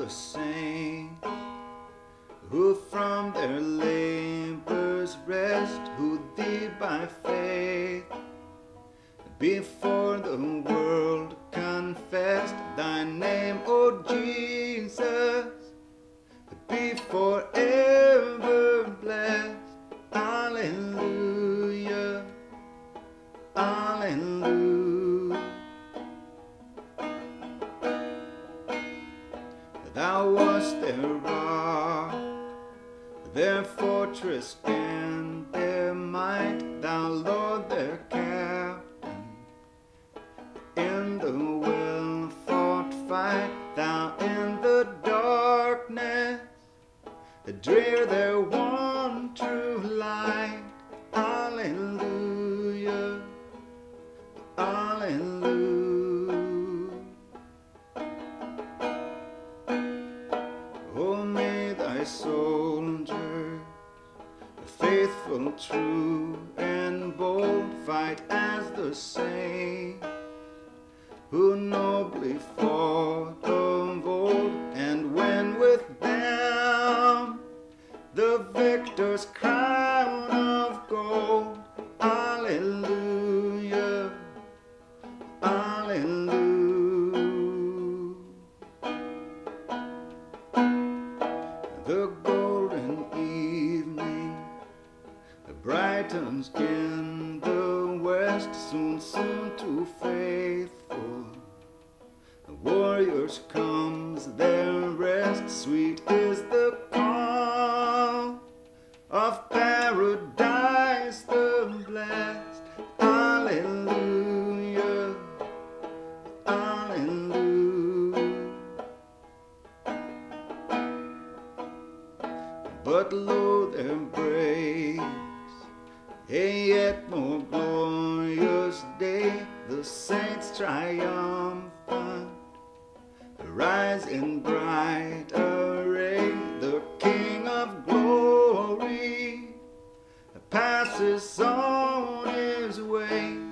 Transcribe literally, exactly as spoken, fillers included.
the saints who from their labors rest, who thee by faith before the world confessed. Thy name, O Jesus, be forever blessed. Alleluia, alleluia. Thou wast their rock, their fortress and their might, thou Lord their captain in the well-fought fight, thou in the darkness drear their one true light. Alleluia, alleluia. Oh, may thy soldiers, faithful, true, and bold, fight as the saints who nobly fought of old, and when with them the victor's crown of gold. Alleluia, alleluia. The golden evening brightens in the west, soon, soon to faithful warriors comes their rest. Sweet is the calm of paradise the blessed. Alleluia, alleluia. But lo, there breaks a yet more glorious day, the saints triumphant rise in bright array. The King of glory passes on his way.